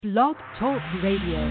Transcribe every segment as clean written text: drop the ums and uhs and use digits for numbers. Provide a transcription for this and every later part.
Blog Talk Radio.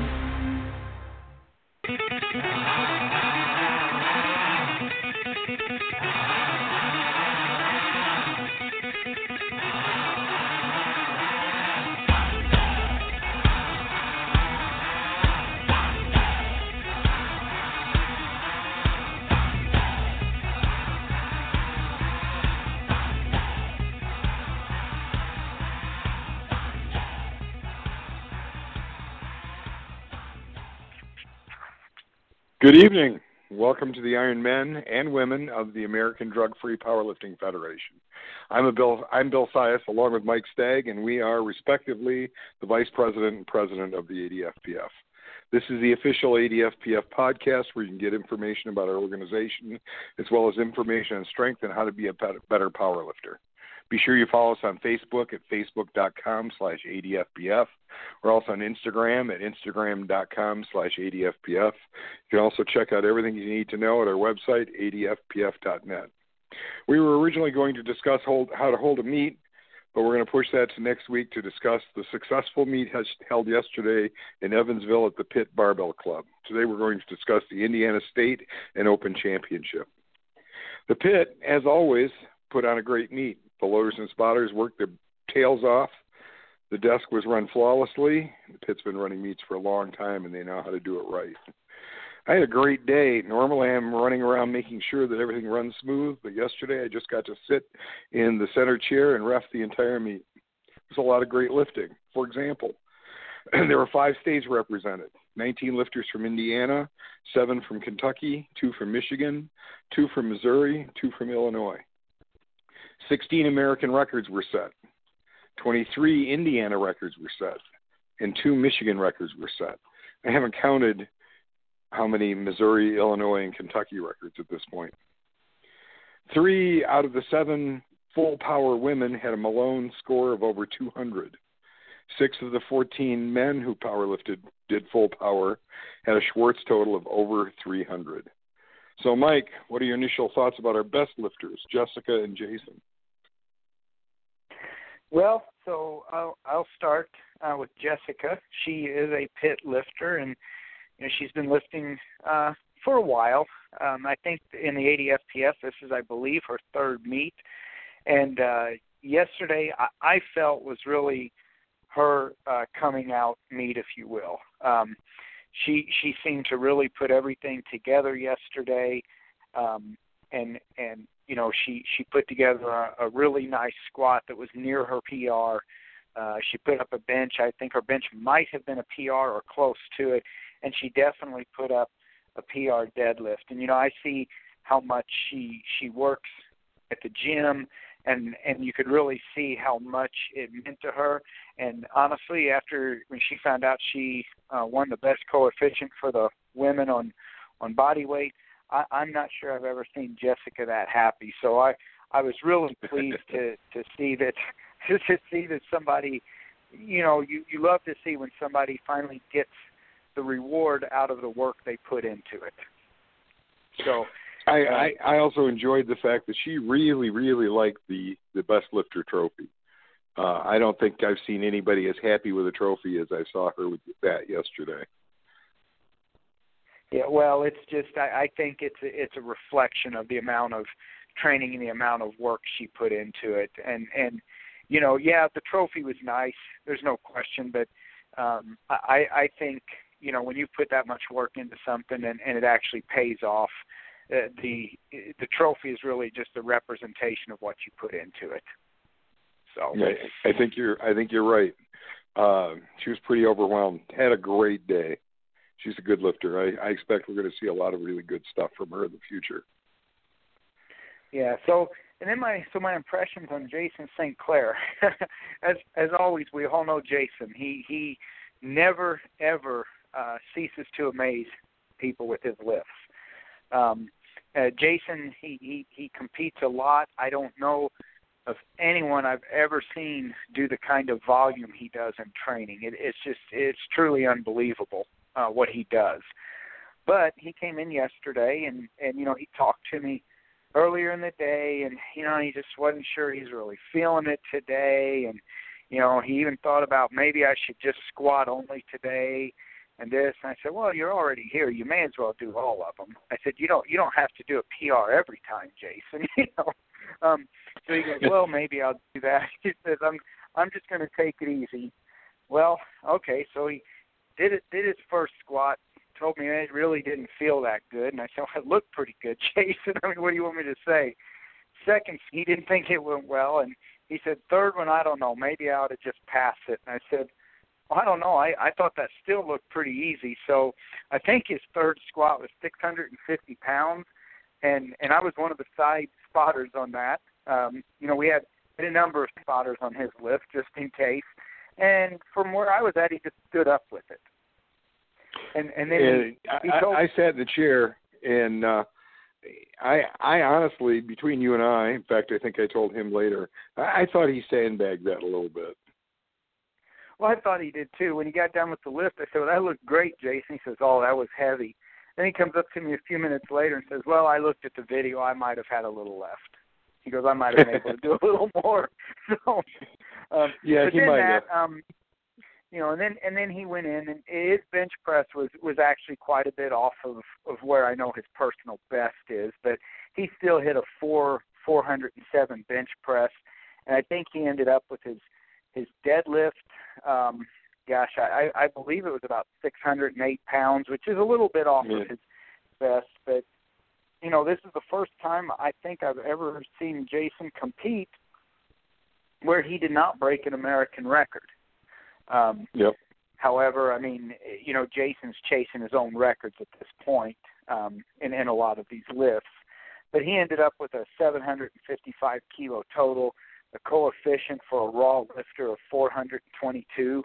Good evening. Welcome to the Iron Men and Women of the American Drug-Free Powerlifting Federation. I'm Bill Sias, along with Mike Stagg, and we are respectively the Vice President and President of the ADFPF. This is the official ADFPF podcast where you can get information about our organization, as well as information on strength and how to be a better powerlifter. Be sure you follow us on Facebook at facebook.com/ADFPF. We're also on Instagram at instagram.com/ADFPF. You can also check out everything you need to know at our website, adfpf.net. We were originally going to discuss how to hold a meet, but we're going to push that to next week to discuss the successful meet held yesterday in Evansville at the Pitt Barbell Club. Today we're going to discuss the Indiana State and Open Championship. The Pitt, as always, put on a great meet. The loaders and spotters worked their tails off. The desk was run flawlessly. The Pitt's been running meets for a long time, and they know how to do it right. I had a great day. Normally I'm running around making sure that everything runs smooth, but yesterday I just got to sit in the center chair and ref the entire meet. There's a lot of great lifting. For example, there were 5 states represented, 19 lifters from Indiana, 7 from Kentucky, 2 from Michigan, 2 from Missouri, 2 from Illinois. 16 American records were set, 23 Indiana records were set, and 2 Michigan records were set. I haven't counted how many Missouri, Illinois, and Kentucky records at this point. 3 out of the 7 full power women had a Malone score of over 200. 6 of the 14 men who powerlifted did full power had a Schwartz total of over 300. So, Mike, what are your initial thoughts about our best lifters, Jessica and Jason? Well, so I'll start with Jessica. She is a Pitt lifter, and she's been lifting for a while. I think in the ADFPF, this is, I believe, her 3rd meet. And yesterday, I felt was really her coming out meet, if you will. She seemed to really put everything together yesterday, and she put together a really nice squat that was near her PR. She put up a bench. I think her bench might have been a PR or close to it, and she definitely put up a PR deadlift. And I see how much she works at the gym, and you could really see how much it meant to her. And honestly, when she found out she won the best coefficient for the women on body weight, I'm not sure I've ever seen Jessica that happy. So I was really pleased to see that somebody, you love to see when somebody finally gets the reward out of the work they put into it. So I also enjoyed the fact that she really, really liked the Best Lifter trophy. I don't think I've seen anybody as happy with a trophy as I saw her with that yesterday. Yeah, well, it's just I think it's a reflection of the amount of training and the amount of work she put into it. And the trophy was nice. There's no question, but I think when you put that much work into something and it actually pays off, the trophy is really just a representation of what you put into it. So yeah, I think you're right. She was pretty overwhelmed. Had a great day. She's a good lifter. I expect we're going to see a lot of really good stuff from her in the future. Yeah. So my impressions on Jason St. Clair, as always, we all know Jason. He never ever ceases to amaze people with his lifts. Jason, he competes a lot. I don't know of anyone I've ever seen do the kind of volume he does in training. It's truly unbelievable what he does. But he came in yesterday and he talked to me earlier in the day, and he just wasn't sure he's really feeling it today, and he even thought about maybe I should just squat only today and this. And I said, well, you're already here. You may as well do all of them. I said, you don't have to do a PR every time, Jason. So he goes, well, maybe I'll do that. He says, I'm just going to take it easy. Well, okay. So he did his first squat. Told me it really didn't feel that good, and I said, well, it looked pretty good, Jason. I mean, what do you want me to say? Second, he didn't think it went well, and he said, third one, I don't know. Maybe I ought to just pass it. And I said, well, I don't know. I thought that still looked pretty easy. So I think his third squat was 650 pounds, and I was one of the side spotters on that. We had a number of spotters on his lift just in case. And from where I was at, he just stood up with it. And then I sat in the chair, and I honestly, between you and I, in fact, I think I told him later, I thought he sandbagged that a little bit. Well, I thought he did too. When he got done with the lift, I said, well, that looked great, Jason. He says, oh, that was heavy. Then he comes up to me a few minutes later and says, well, I looked at the video. I might have had a little left. He goes, I might have been able to do a little more. So, yeah, he might have. And then he went in, and his bench press was actually quite a bit off of where I know his personal best is, but he still hit a 407 bench press, and I think he ended up with his deadlift. I believe it was about 608 pounds, which is a little bit off of his best, but this is the first time I think I've ever seen Jason compete where he did not break an American record. Yep. However, I mean, Jason's chasing his own records at this point in a lot of these lifts. But he ended up with a 755 kilo total, a coefficient for a raw lifter of 422.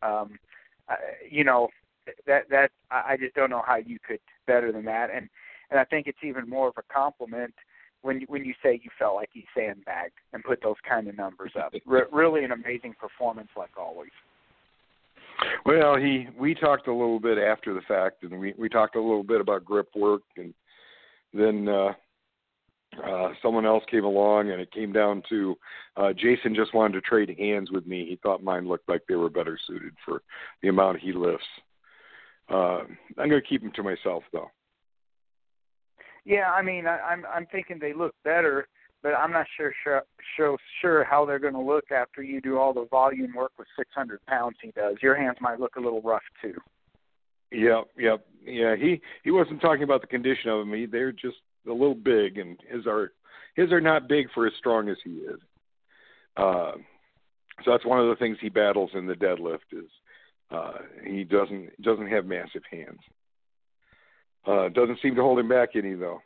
That I just don't know how you could better than that. And I think it's even more of a compliment when you say you felt like he sandbagged and put those kind of numbers up. Really an amazing performance, like always. Well, we talked a little bit after the fact, and we talked a little bit about grip work, and then someone else came along, and it came down to Jason just wanted to trade hands with me. He thought mine looked like they were better suited for the amount he lifts. I'm going to keep them to myself, though. Yeah, I mean, I'm thinking they look better, but I'm not sure how they're going to look after you do all the volume work with 600 pounds he does. Your hands might look a little rough too. Yeah. He wasn't talking about the condition of them. They're just a little big, and his are not big for as strong as he is. So that's one of the things he battles in the deadlift is he doesn't have massive hands. Doesn't seem to hold him back any, though.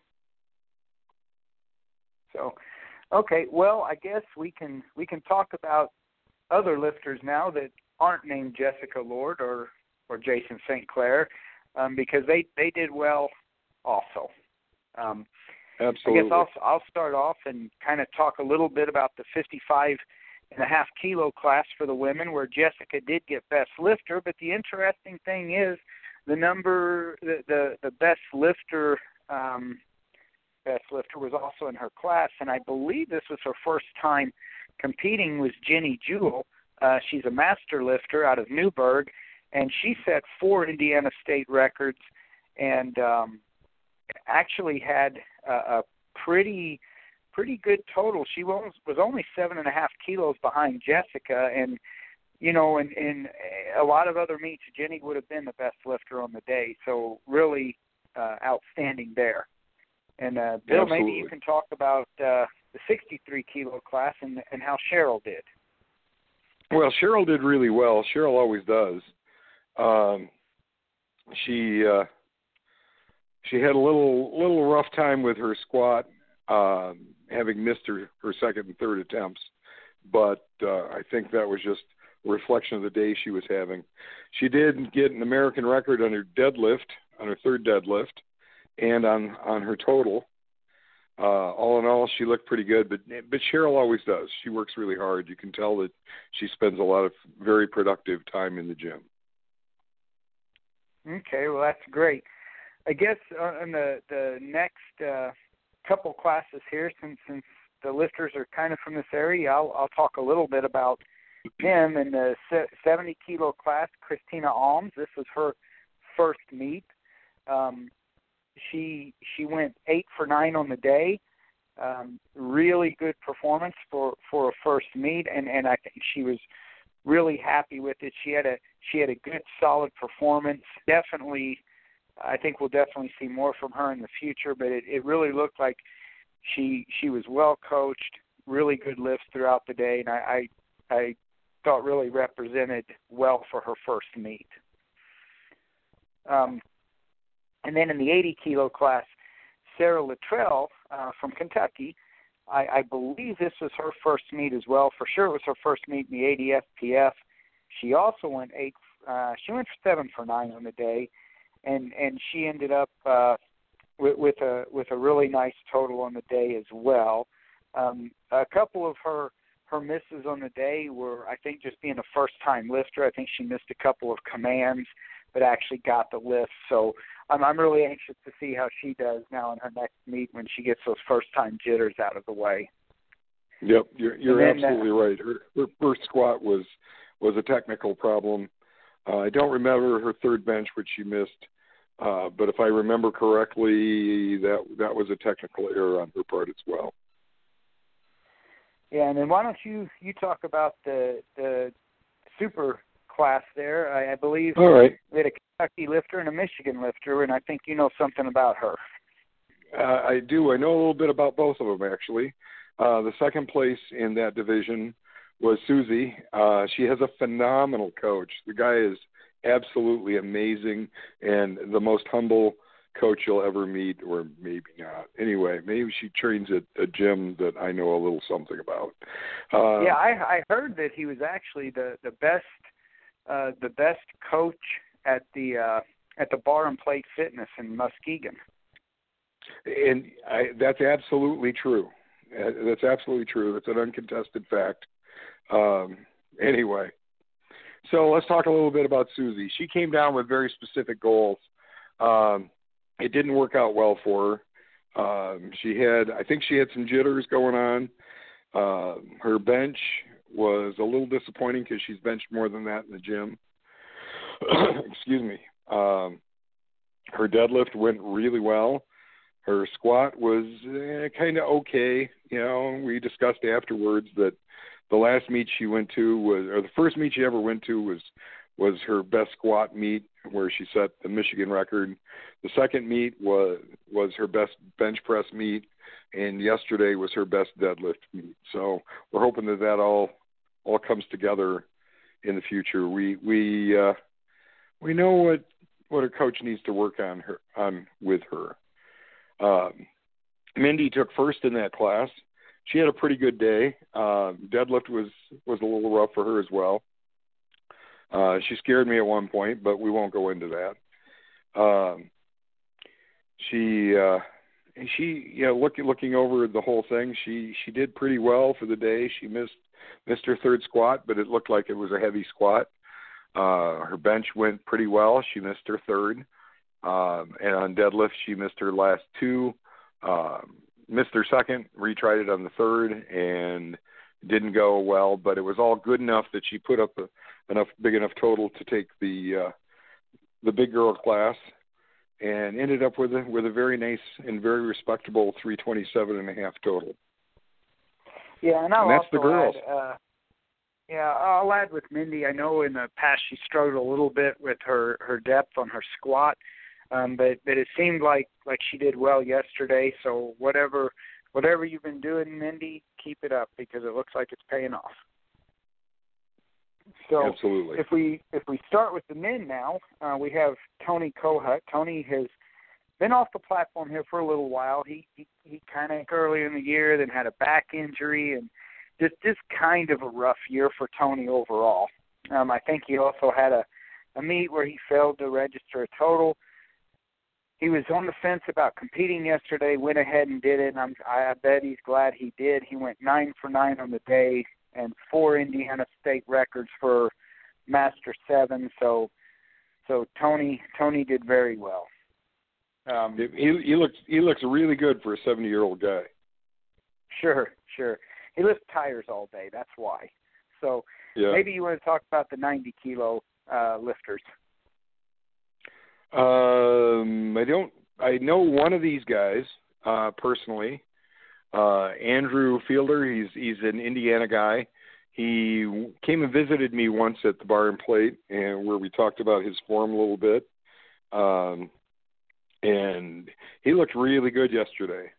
So, okay, well, I guess we can talk about other lifters now that aren't named Jessica Lord or Jason St. Clair, because they did well also. Absolutely. I guess I'll start off and kind of talk a little bit about the 55.5 kilo class for the women, where Jessica did get best lifter. But the interesting thing is the best lifter was also in her class, and I believe this was her first time competing, was Jenny Jewell. She's a master lifter out of Newburgh, and she set 4 Indiana State records and actually had a pretty good total. She was only 7.5 kilos behind Jessica, and in a lot of other meets, Jenny would have been the best lifter on the day. So really outstanding there. And Bill, Absolutely. maybe you can talk about the 63 kilo class and how Cheryl did. Well, Cheryl did really well. Cheryl always does. She had a little rough time with her squat, having missed her second and third attempts. But I think that was just a reflection of the day she was having. She did get an American record on her deadlift, on her third deadlift, and on her total. All in all, she looked pretty good, but Cheryl always does. She works really hard. You can tell that she spends a lot of very productive time in the gym. Okay, well, that's great. I guess on the next couple classes here, since the lifters are kind of from this area, I'll talk a little bit about him in the 70-kilo class, Christina Alms. This was her first meet. She went 8 for 9 on the day. Really good performance for a first meet, and I think she was really happy with it. She had a good, solid performance. Definitely, I think we'll definitely see more from her in the future. But it really looked like she was well coached, really good lifts throughout the day, and I thought really represented well for her first meet. And then in the 80-kilo class, Sarah Luttrell from Kentucky, I believe this was her first meet as well. For sure, it was her first meet in the ADFPF. She also went 7 for 9 on the day, and she ended up with a really nice total on the day as well. A couple of her misses on the day were, I think, just being a first-time lifter. I think she missed a couple of commands, but actually got the lift. So I'm really anxious to see how she does now in her next meet when she gets those first-time jitters out of the way. Yep, you're absolutely right. Her first squat was a technical problem. I don't remember her third bench, which she missed, but if I remember correctly, that was a technical error on her part as well. Yeah, and then why don't you talk about the super class there? I believe All right. We had a Kentucky lifter and a Michigan lifter, and I think you know something about her. I do. I know a little bit about both of them, actually. The second place in that division was Susie. She has a phenomenal coach. The guy is absolutely amazing and the most humble coach you'll ever meet, or maybe not. Anyway, maybe she trains at a gym that I know a little something about. Yeah, I heard that he was actually the best coach at the Bar and Plate Fitness in Muskegon. And that's absolutely true. That's absolutely true. It's an uncontested fact. Anyway, so let's talk a little bit about Susie. She came down with very specific goals. It didn't work out well for her. I think she had some jitters going on. Her bench was a little disappointing because she's benched more than that in the gym. Excuse me. Her deadlift went really well. Her squat was kind of okay. You know, we discussed afterwards that the last meet she went to or the first meet she ever went to was her best squat meet, where she set the Michigan record. The second meet was her best bench press meet, and yesterday was her best deadlift meet. So we're hoping that all comes together in the future. We know what her coach needs to work on with her. Mindy took first in that class. She had a pretty good day. Deadlift was a little rough for her as well. She scared me at one point, but we won't go into that. She looking over the whole thing, she did pretty well for the day. She missed her third squat, but it looked like it was a heavy squat. Her bench went pretty well. She missed her third. And on deadlift, she missed her last two. Missed her second, retried it on the third, and didn't go well. But it was all good enough that she put up big enough total to take the big girl class, and ended up with a very nice and very respectable 327.5 total. Yeah, and that's the girls. I'll add with Mindy. I know in the past she struggled a little bit with her depth on her squat, but it seemed like she did well yesterday. So whatever you've been doing, Mindy, keep it up, because it looks like it's paying off. So absolutely. If we start with the men now, we have Tony Kohut. Tony has been off the platform here for a little while. He kind of early in the year, then had a back injury, and just kind of a rough year for Tony overall. I think he also had a meet where he failed to register a total. He was on the fence about competing yesterday, went ahead and did it, and I bet he's glad he did. He went 9 for 9 on the day and 4 Indiana State records for Master 7. So Tony did very well. He looks really good for a 70-year-old guy. Sure. He lifts tires all day. That's why. So maybe you want to talk about the 90 kilo lifters. I know one of these guys personally, Andrew Fielder. He's an Indiana guy. He came and visited me once at the Bar and Plate, and where we talked about his form a little bit. And he looked really good yesterday.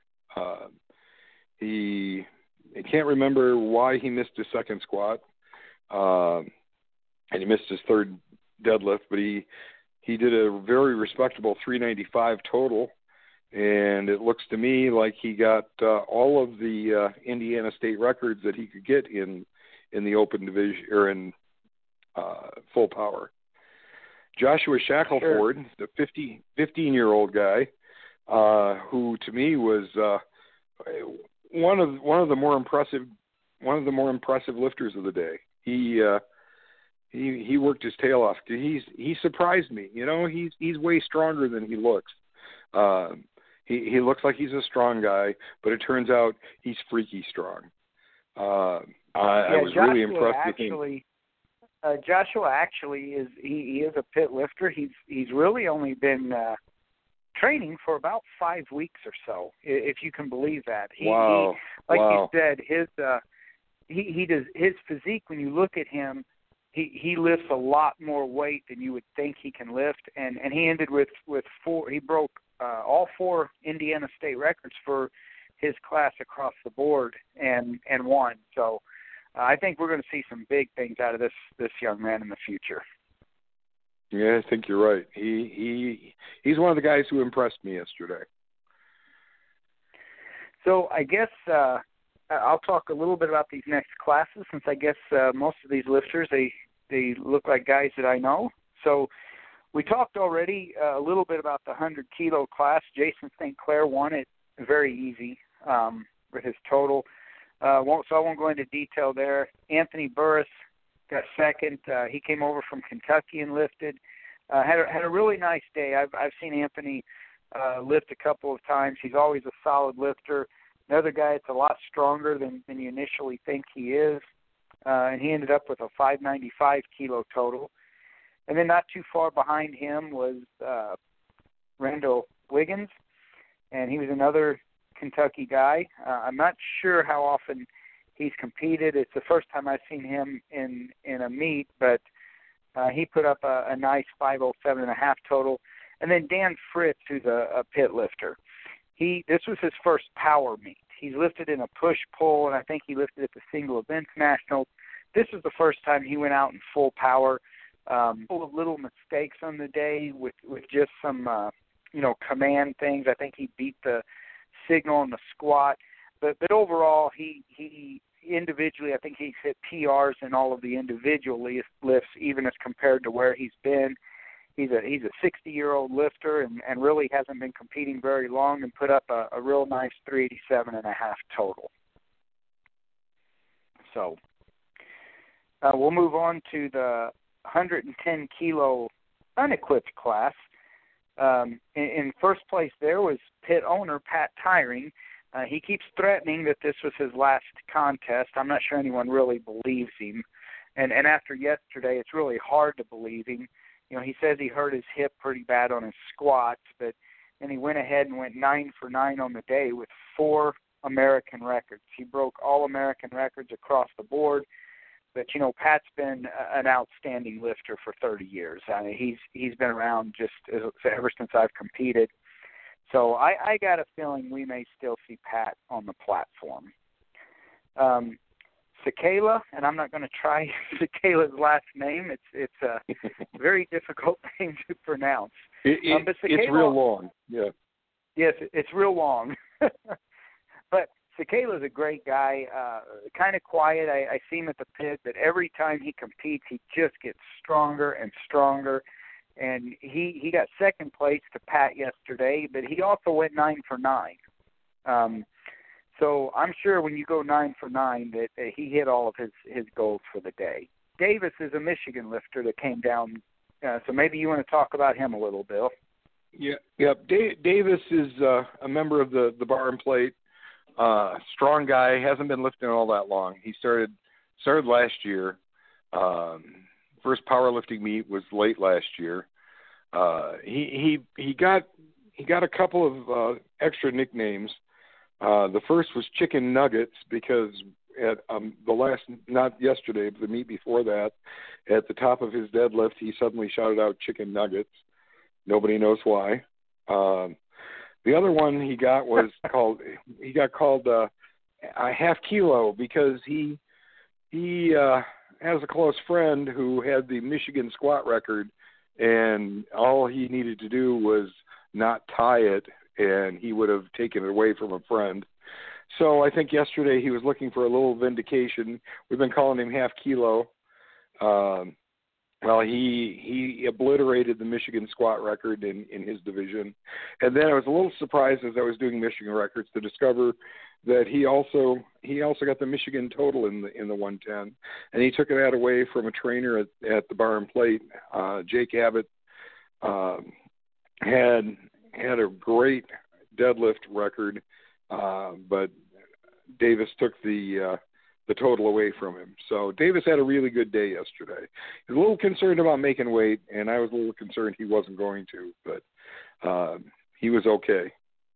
I can't remember why he missed his second squat, and he missed his third deadlift, but he did a very respectable 395 total, and it looks to me like he got all of the Indiana State records that he could get in the open division or in full power. Joshua Shackelford, the 15-year-old guy, who to me was one of the more impressive lifters of the day. He worked his tail off. He surprised me. You know, he's way stronger than he looks. He looks like he's a strong guy, but it turns out he's freaky strong. I was really impressed with him. Joshua actually is he is a pit lifter. He's really only been training for about 5 weeks or so, if you can believe that. Wow. You said, he does his physique. When you look at him, he lifts a lot more weight than you would think he can lift, and he ended with four. He broke all 4 Indiana State records for his class across the board and won. So I think we're going to see some big things out of this young man in the future. Yeah, I think you're right. He's one of the guys who impressed me yesterday. So I guess I'll talk a little bit about these next classes, since I guess most of these lifters, they look like guys that I know. So we talked already a little bit about the 100-kilo class. Jason St. Clair won it very easy with his total. So I won't go into detail there. Anthony Burris got second. He came over from Kentucky and lifted. Had a really nice day. I've seen Anthony lift a couple of times. He's always a solid lifter. Another guy that's a lot stronger than you initially think he is. And he ended up with a 595 kilo total. And then not too far behind him was Randall Wiggins, and he was another Kentucky guy. I'm not sure how often he's competed. It's the first time I've seen him in a meet, but he put up a nice 507.5 total. And then Dan Fritz, who's a pit lifter. This was his first power meet. He's lifted in a push-pull, and I think he lifted at the Single Events Nationals. This was the first time he went out in full power. Full of little mistakes on the day with just some, command things. I think he beat the signal on the squat. But overall, he individually, I think he's hit PRs in all of the individual lifts, even as compared to where he's been. He's a 60-year-old lifter and really hasn't been competing very long, and put up a real nice 387.5 total. So we'll move on to the 110-kilo unequipped class. In first place there was pit owner Pat Tyring. He keeps threatening that this was his last contest. I'm not sure anyone really believes him. And after yesterday, it's really hard to believe him. You know, he says he hurt his hip pretty bad on his squats, but then he went ahead and went 9 for 9 on the day with 4 American records. He broke all American records across the board. But, Pat's been an outstanding lifter for 30 years. I mean, he's been around just ever since I've competed. So I got a feeling we may still see Pat on the platform. Sakala, and I'm not going to try Sakala's last name. It's a very difficult name to pronounce. But Sakala, it's real long. Yeah. Yes, it's real long. But Sakala's a great guy, kind of quiet. I see him at the pit, but every time he competes, he just gets stronger and stronger. And he got second place to Pat yesterday, but he also went 9 for 9. So I'm sure when you go 9 for 9 that he hit all of his goals for the day. Davis is a Michigan lifter that came down, so maybe you want to talk about him a little, Bill. Yeah. Davis is a member of the Bar and Plate. Strong guy, hasn't been lifting all that long. He started started last year. First powerlifting meet was late last year. He got a couple of extra nicknames. The first was Chicken Nuggets because at the last, not yesterday, but the meet before that, at the top of his deadlift, he suddenly shouted out Chicken Nuggets. Nobody knows why. The other one he got called a half kilo because he has a close friend who had the Michigan squat record, and all he needed to do was not tie it, and he would have taken it away from a friend. So I think yesterday he was looking for a little vindication. We've been calling him half kilo. Well, he obliterated the Michigan squat record in his division. And then I was a little surprised as I was doing Michigan records to discover that he also got the Michigan total in the 110, and he took that away from a trainer at the Bar and Plate. Jake Abbott had a great deadlift record, but Davis took the total away from him. So Davis had a really good day yesterday. He was a little concerned about making weight, and I was a little concerned he wasn't going to, but he was okay.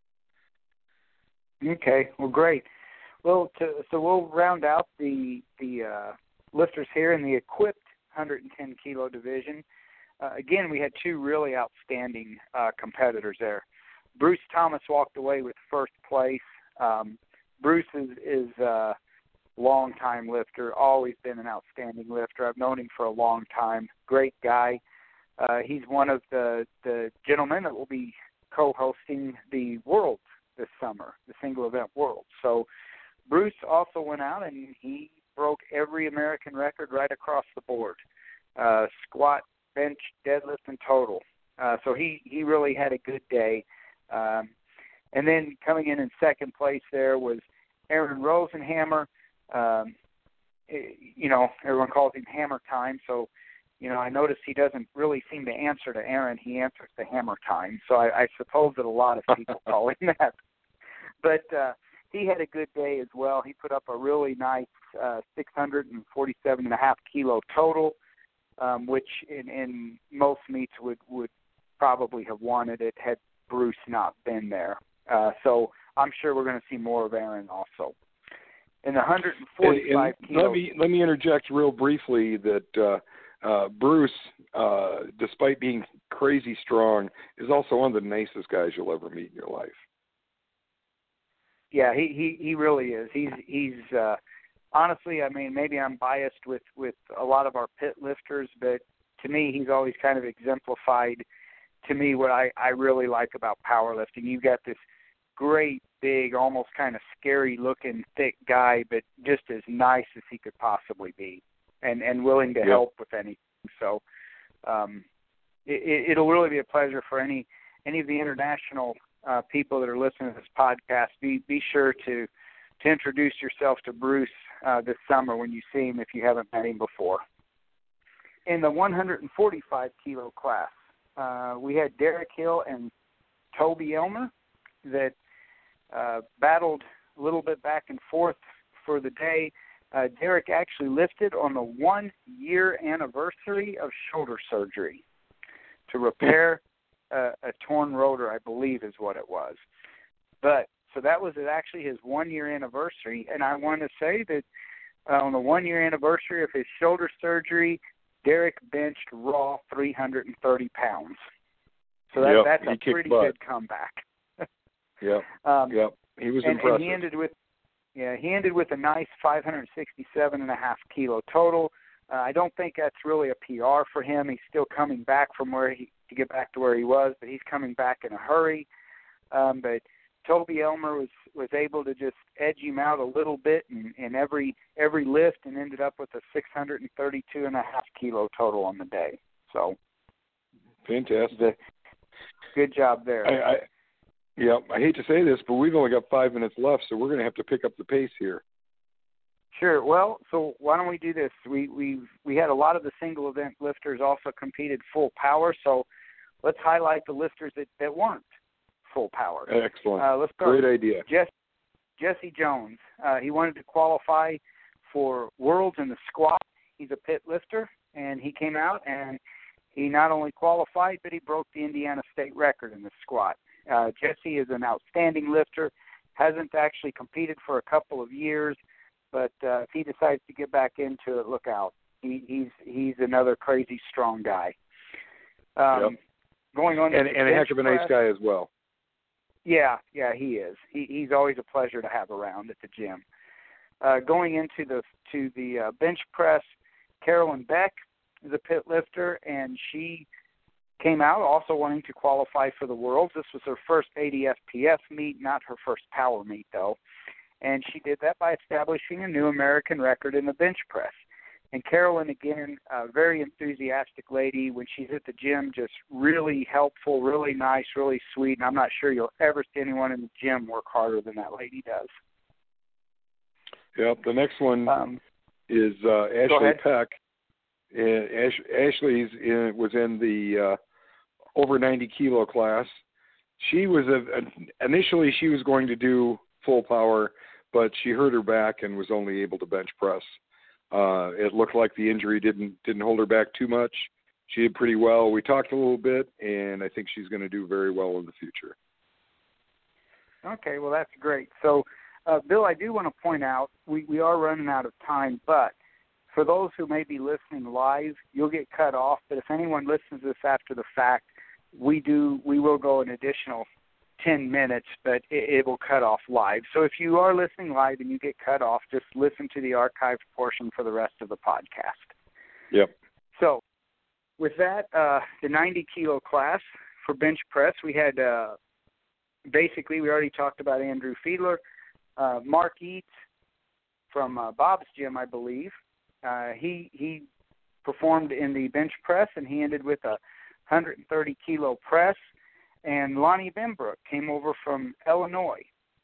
Okay, well, great. Well, so we'll round out the lifters here in the equipped 110 kilo division. Again, we had two really outstanding competitors there. Bruce Thomas walked away with first place. Bruce is a long-time lifter, always been an outstanding lifter. I've known him for a long time. Great guy. He's one of the gentlemen that will be co-hosting the Worlds this summer, the single event Worlds. So Bruce also went out and he broke every American record right across the board, squat, bench, deadlift, and total. So he really had a good day. And then coming in second place there was Aaron Rosenhammer. Everyone calls him Hammer Time. So, I noticed he doesn't really seem to answer to Aaron. He answers to Hammer Time. So I suppose that a lot of people call him that. But he had a good day as well. He put up a really nice 647.5 kilo total, which in most meets would probably have wanted it had Bruce not been there. So I'm sure we're going to see more of Aaron also. In the 145 kilos. Let me interject real briefly that Bruce, despite being crazy strong, is also one of the nicest guys you'll ever meet in your life. Yeah, he really is. He's honestly, I mean, maybe I'm biased with a lot of our pit lifters, but to me, he's always kind of exemplified to me what I really like about powerlifting. You've got this great, big, almost kind of scary-looking, thick guy, but just as nice as he could possibly be, and willing to help with anything. So it'll really be a pleasure for any of the international people that are listening to this podcast. Be sure to introduce yourself to Bruce this summer when you see him if you haven't met him before. In the 145 kilo class, we had Derek Hill and Toby Elmer that battled a little bit back and forth for the day. Derek actually lifted on the 1-year anniversary of shoulder surgery to repair a torn rotor, I believe is what it was. But so that was actually his 1-year anniversary, and I want to say that on the 1-year anniversary of his shoulder surgery, Derek benched raw 330 pounds. So that's a pretty good comeback. He was impressive. And he ended with a nice 567.5 kilo total. I don't think that's really a PR for him. He's still coming back from to get back to where he was, but he's coming back in a hurry. But Toby Elmer was able to just edge him out a little bit in every lift and ended up with a 632.5 kilo total on the day. So fantastic. Good job there. I hate to say this, but we've only got 5 minutes left, so we're going to have to pick up the pace here. Sure. Well, so why don't we do this? We had a lot of the single event lifters also competed full power, so let's highlight the lifters that weren't full power. Excellent. Let's start. Great idea. Jesse Jones. He wanted to qualify for Worlds in the squat. He's a pit lifter, and he came out and he not only qualified, but he broke the Indiana state record in the squat. Jesse is an outstanding lifter, hasn't actually competed for a couple of years, but if he decides to get back into it, look out. He's another crazy strong guy. Going on, and a heck of a nice guy as well. Yeah, he is. He's always a pleasure to have around at the gym. Going into the bench press, Carolyn Beck is a pit lifter, and she came out also wanting to qualify for the Worlds. This was her first ADFPF meet, not her first power meet, though. And she did that by establishing a new American record in the bench press. And Carolyn, again, a very enthusiastic lady. When she's at the gym, just really helpful, really nice, really sweet. And I'm not sure you'll ever see anyone in the gym work harder than that lady does. Yep. The next one is Ashley Peck. Ashley was in the over 90 kilo class. She was initially she was going to do full power, but she hurt her back and was only able to bench press. It looked like the injury didn't hold her back too much. She did pretty well. We talked a little bit, and I think she's going to do very well in the future. Okay, well, that's great. So, Bill, I do want to point out we are running out of time, but for those who may be listening live, you'll get cut off. But if anyone listens to this after the fact, we will go an additional 10 minutes, but it will cut off live. So if you are listening live and you get cut off, just listen to the archived portion for the rest of the podcast. Yep. So with that, the 90 kilo class for bench press, we had basically we already talked about Andrew Fiedler, Mark Eads from Bob's Gym, I believe. He performed in the bench press, and he ended with a 130 kilo press. And Lonnie Benbrook came over from Illinois,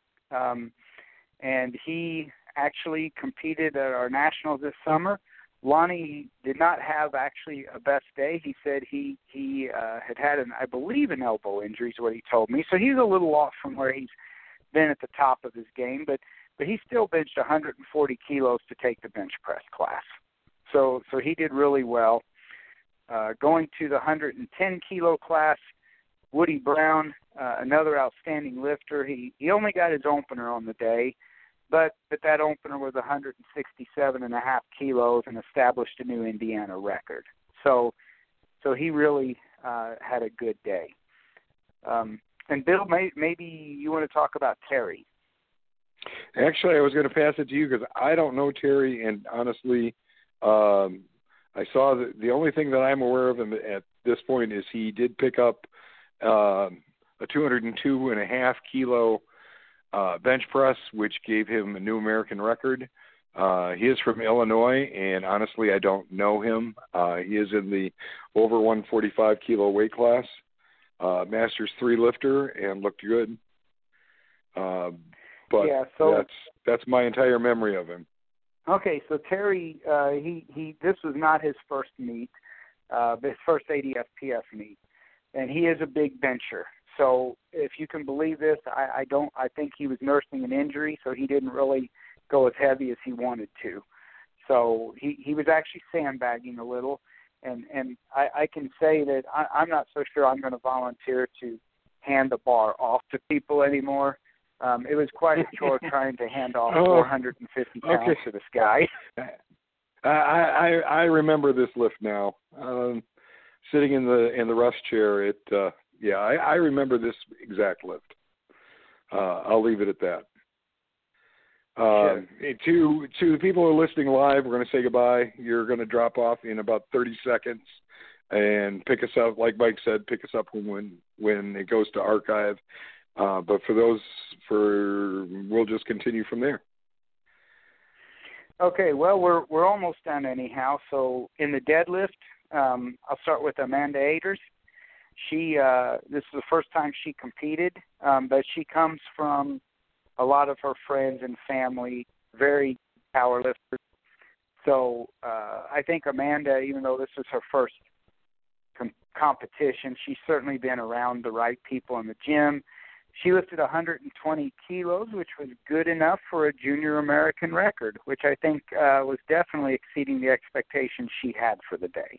and he actually competed at our nationals this summer. Lonnie did not have actually a best day. He said he had I believe, an elbow injury is what he told me. So he's a little off from where he's been at the top of his game, but he still benched 140 kilos to take the bench press class. So he did really well. Going to the 110 kilo class, Woody Brown, another outstanding lifter. He only got his opener on the day, but that opener was 167.5 kilos and established a new Indiana record. So he really had a good day. And Bill, maybe you want to talk about Terry. Actually, I was going to pass it to you because I don't know Terry, and honestly, I saw the only thing that I'm aware of him at this point is he did pick up a 202.5 kilo bench press, which gave him a new American record. He is from Illinois, and honestly, I don't know him. He is in the over 145 kilo weight class, Masters 3 lifter, and looked good. But yeah, so that's my entire memory of him. Okay, so Terry, this was not his first meet, his first ADFPF meet, and he is a big bencher. So if you can believe this, I think he was nursing an injury, so he didn't really go as heavy as he wanted to. So he was actually sandbagging a little, and I can say that I'm not so sure I'm going to volunteer to hand the bar off to people anymore. It was quite a chore trying to hand off 450 pounds to this guy. I remember this lift now. Sitting in the rest chair, I remember this exact lift. I'll leave it at that. Sure. To the people who are listening live, we're going to say goodbye. You're going to drop off in about 30 seconds and pick us up. Like Mike said, pick us up when it goes to archive. But we'll just continue from there. Okay, well, we're almost done anyhow. So in the deadlift, I'll start with Amanda Aders. She this is the first time she competed, but she comes from a lot of her friends and family, very power lifters. So I think Amanda, even though this is her first competition, she's certainly been around the right people in the gym. She lifted 120 kilos, which was good enough for a junior American record, which I think was definitely exceeding the expectations she had for the day.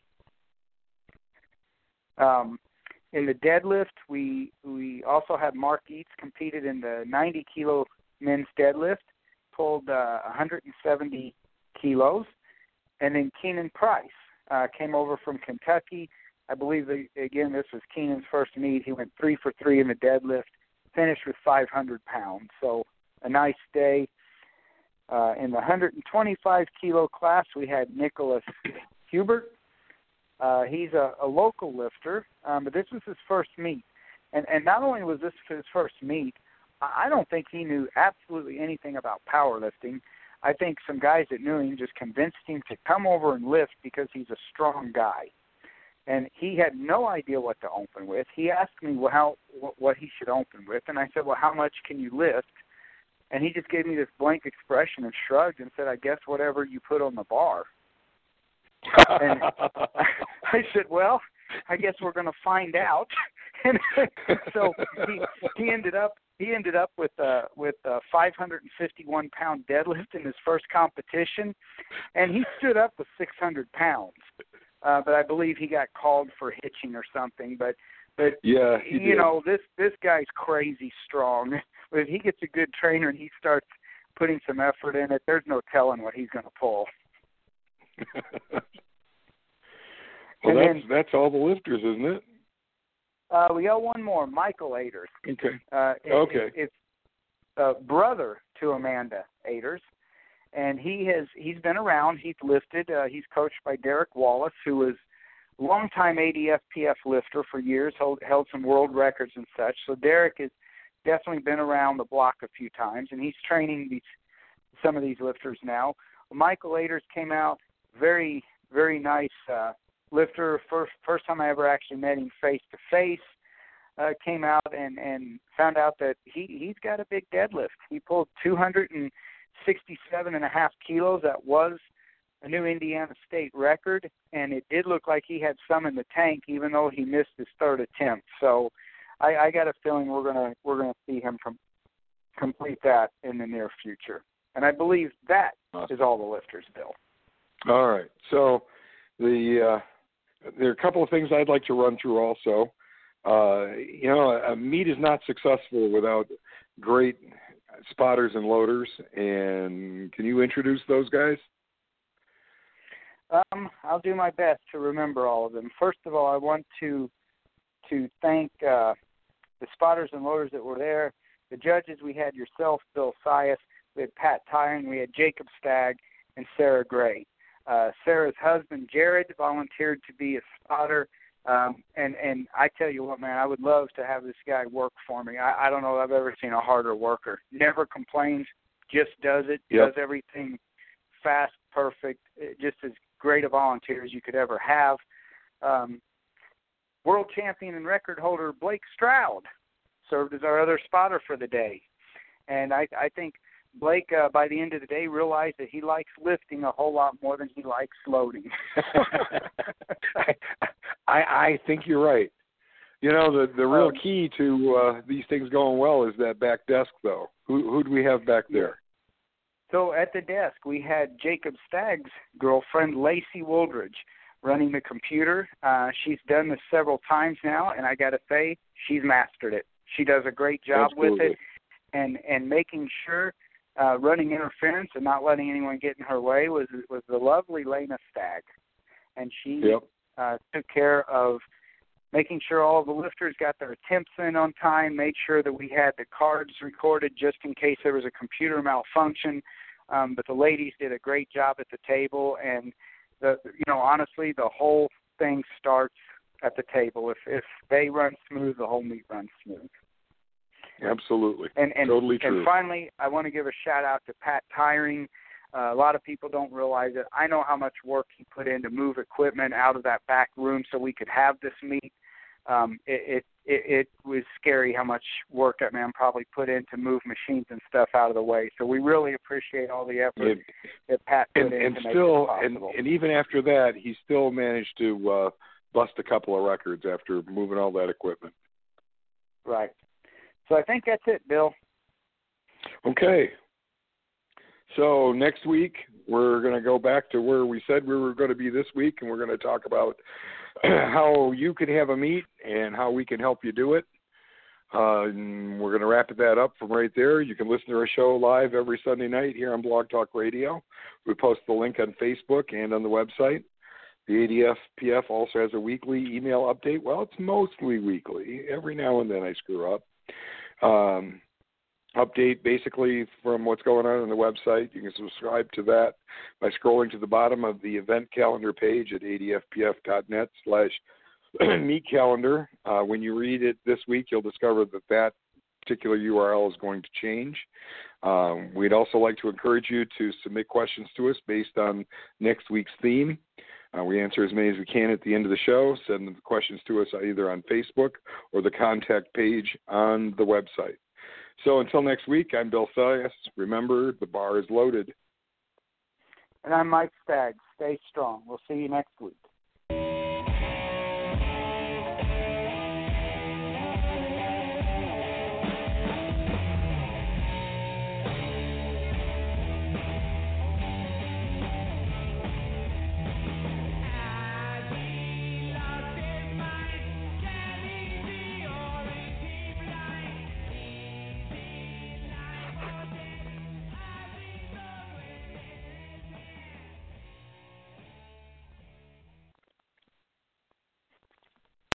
In the deadlift, we also had Mark Eats competed in the 90-kilo men's deadlift, pulled 170 kilos. And then Keenan Price came over from Kentucky. I believe, again, this was Keenan's first meet. He went 3 for 3 in the deadlift, finished with 500 pounds. So a nice day. In the 125-kilo class, we had Nicholas Hubert. He's a local lifter, but this was his first meet. And not only was this his first meet, I don't think he knew absolutely anything about powerlifting. I think some guys that knew him just convinced him to come over and lift because he's a strong guy. And he had no idea what to open with. He asked me what he should open with, and I said, well, how much can you lift? And he just gave me this blank expression and shrugged and said, I guess whatever you put on the bar. And I said, well, I guess we're going to find out. And so he ended up with a 551-pound deadlift in his first competition, and he stood up with 600 pounds. But I believe he got called for hitching or something. But yeah, you know, this guy's crazy strong. But if he gets a good trainer and he starts putting some effort in it, there's no telling what he's going to pull. Well, that's all the lifters, isn't it? We got one more, Michael Aders. Okay. It's brother to Amanda Aders, and he's been around. He's lifted. He's coached by Derek Wallace, who was a longtime ADFPF lifter for years, held some world records and such. So Derek has definitely been around the block a few times, and he's training some of these lifters now. Michael Aders came out, very, very nice lifter. First time I ever actually met him face to face. Came out and found out that he's got a big deadlift. He pulled 267.5 kilos. That was a new Indiana State record, and it did look like he had some in the tank, even though he missed his third attempt. So I got a feeling we're gonna see him complete that in the near future. And I believe that is all the lifters, Bill. All right. So there are a couple of things I'd like to run through also. A meet is not successful without great spotters and loaders. And can you introduce those guys? I'll do my best to remember all of them. First of all, I want to thank the spotters and loaders that were there. The judges, we had yourself, Bill Sias, we had Pat Tyron, we had Jacob Stagg, and Sarah Gray. Sarah's husband, Jared, volunteered to be a spotter. And I tell you what, man, I would love to have this guy work for me. I don't know if I've ever seen a harder worker. Never complains, just does it, does everything fast, perfect, just as great a volunteer as you could ever have. World champion and record holder Blake Stroud served as our other spotter for the day. And I think Blake, by the end of the day, realized that he likes lifting a whole lot more than he likes loading. I think you're right. You know, the real key to these things going well is that back desk, though. Who do we have back there? So at the desk, we had Jacob Stagg's girlfriend, Lacey Wooldridge, running the computer. She's done this several times now, and I got to say, she's mastered it. She does a great job with it, and making sure running interference and not letting anyone get in her way was the lovely Lena Stagg. And she took care of making sure all of the lifters got their attempts in on time, made sure that we had the cards recorded just in case there was a computer malfunction. But the ladies did a great job at the table, and honestly, the whole thing starts at the table. If they run smooth, the whole meet runs smooth. Absolutely. And totally true. And finally, I want to give a shout-out to Pat Tyring. A lot of people don't realize it. I know how much work he put in to move equipment out of that back room so we could have this meet. It was scary how much work that man probably put in to move machines and stuff out of the way. So we really appreciate all the effort that Pat put in to make it possible. And even after that, he still managed to bust a couple of records after moving all that equipment. Right. So I think that's it, Bill. Okay. So next week, we're going to go back to where we said we were going to be this week, and we're going to talk about how you can have a meet and how we can help you do it. And we're going to wrap that up from right there. You can listen to our show live every Sunday night here on Blog Talk Radio. We post the link on Facebook and on the website. The ADFPF also has a weekly email update. Well, it's mostly weekly. Every now and then I screw up. Update basically from what's going on the website. You can subscribe to that by scrolling to the bottom of the event calendar page at adfpf.net/meet calendar. When you read it this week, you'll discover that particular URL is going to change. We'd also like to encourage you to submit questions to us based on next week's theme. We answer as many as we can at the end of the show. Send the questions to us either on Facebook or the contact page on the website. So until next week, I'm Bill Sias. Remember, the bar is loaded. And I'm Mike Staggs. Stay strong. We'll see you next week.